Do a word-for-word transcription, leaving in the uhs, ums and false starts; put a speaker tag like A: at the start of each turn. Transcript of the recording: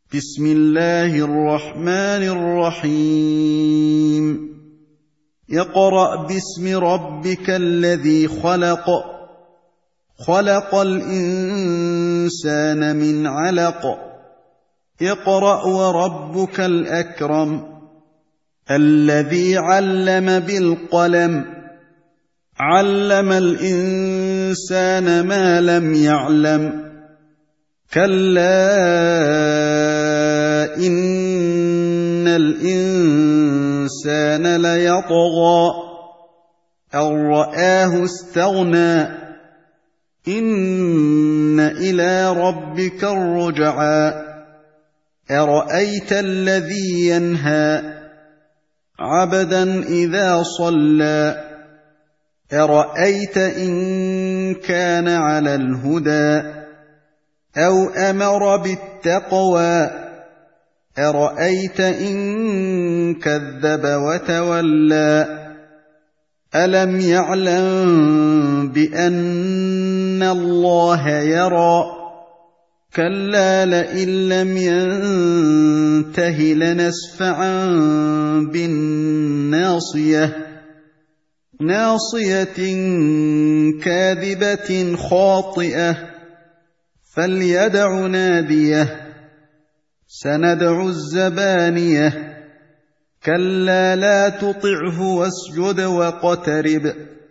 A: بسم الله الرحمن الرحيم اقرأ باسم ربك الذي خلق خلق الإنسان من علق اقرأ وربك الأكرم الذي علم بالقلم علم الإنسان ما لم يعلم كلا إن الإنسان ليطغى أن رآه استغنى إن إلى ربك الرجعى أرأيت الذي ينهى عبدا إذا صلى أرأيت إن كان على الهدى أو أمر بالتقوى أرأيت إن كذب وتولى ألم يعلم بأن الله يرى كلا لئن لم ينته لنسفعا بالناصية ناصية كاذبة خاطئة فليدع ناديه سندع الزبانية كلا لا تطعه واسجد واقترب